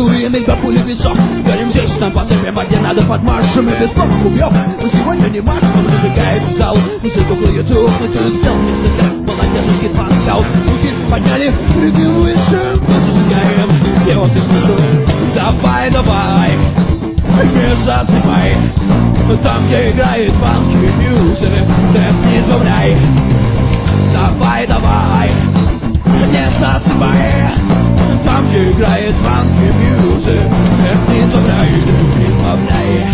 Раздуемый по пуле весов. Горим здесь на пацепе, где надо под маршем и без новых убьев. Но сегодня не марш, он зажигает зал. Музыку клюет тух, но ты взял вместо тех. Молодец, скит-фан, скаут. Руки подняли, прыгаем выше. Мы зажигаем, и вот ты слушай. Давай, давай, не засыпай. Там, где играет фанки-мьюзик, тест не избавляй. Давай, давай, не засыпай. Там, где играет фанки-мьюзик, тест не избавляй, не избавляй.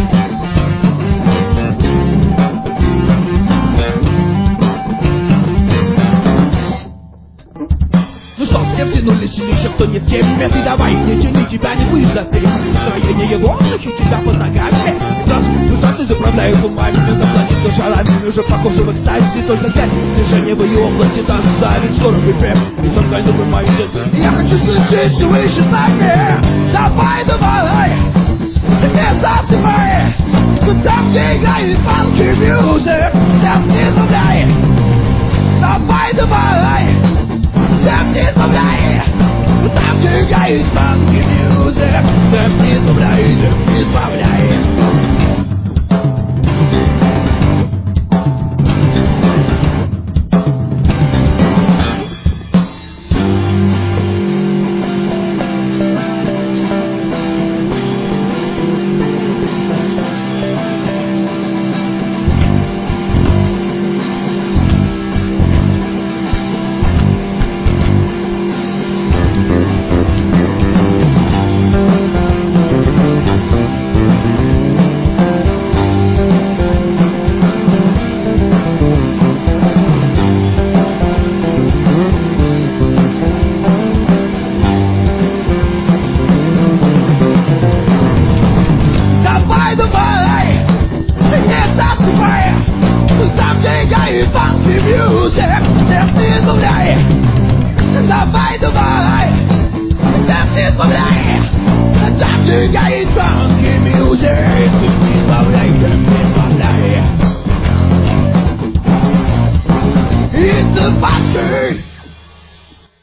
Ну что, все втянулись, или еще кто не в теме? Ты давай, не тяни, тебя не выждать. Настроение его, хочу тебя под ногами. Ты заправляют умами, на планету шарами. Уже похоже в экстазе, только пять движения в ее области танцевать. Скоро припев, и только любой майдет. Я хочу слышать, что вы еще сами. Давай, давай, не засыпай. Там, где играет фанки-мьюзик, там не забавляй. Давай, давай, там не забавляй. Там, где играет фанки-мьюзик, там не забавляй, не избавляй. It's a fucker.